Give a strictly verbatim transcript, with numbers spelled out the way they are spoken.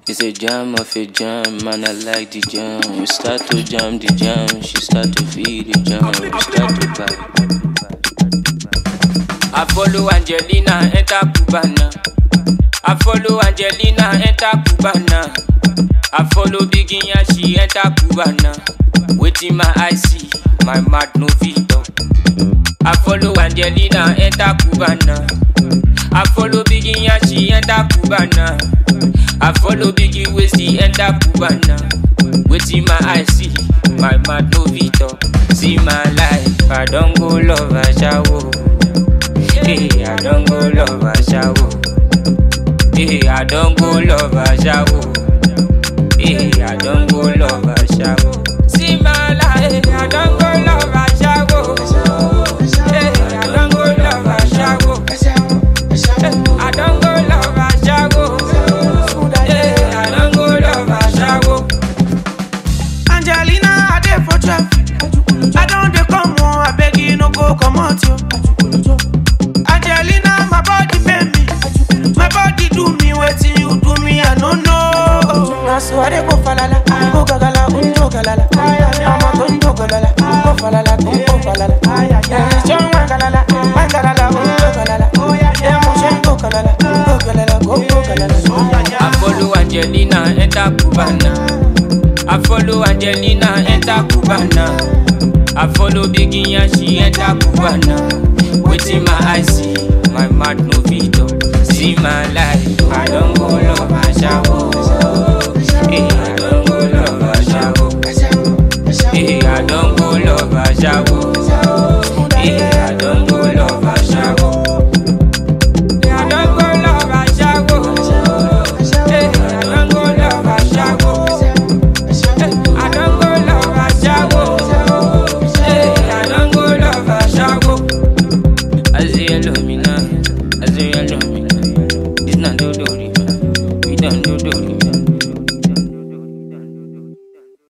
It's a jam of a jam, man, I like the jam. We start to jam the jam, she start to feel the jam. We start to buy. I follow Angelina, enter Cubana. I follow Angelina, enter Cubana. I follow Biginya, she enter Cubana. Waiting my eyes see, my mouth no video. I follow Angelina, enter Cubana. I follow Biginya, she enter Cubana. I follow Biggie Westy, enter Cubana. Waiting my eyes see, my mouth no video. See my life, I don't go love a shower. Hey, I don't go love a shower. Hey, I don't go love a shower. Hey, I don't go love a shower. See my life, I don't go love a shower. Hey, I don't go love a shower. I don't go love a shower. Hey, I don't go love a shower. Angelina, I dey for traffic. I don't dey come home, I beg you no go come out yo. Angelina, my body pay me. My body do me wetin you do me, I no know. Na so I dey go falala, go gagala, go galala. I'm a go galala, go falala, go falala. John galala, galala, go galala. Yeah, motion go galala, go galala, go galala. I follow Angelina, enter Cubana. I follow Angelina, enter Cubana. I follow Biginya, she enter Cubana. Waiting my eyes see, my mouth no video. See my life, I don't go love a shower. Hey, I don't go love a shower. Hey, I don't go love a shower. Hey, I don't go love a shower. I don't go love a shower. Hey, I don't go love a shower. I don't go love a shower. Hey, I don't go love a shower. I say hello me now, I say hello me now. This not the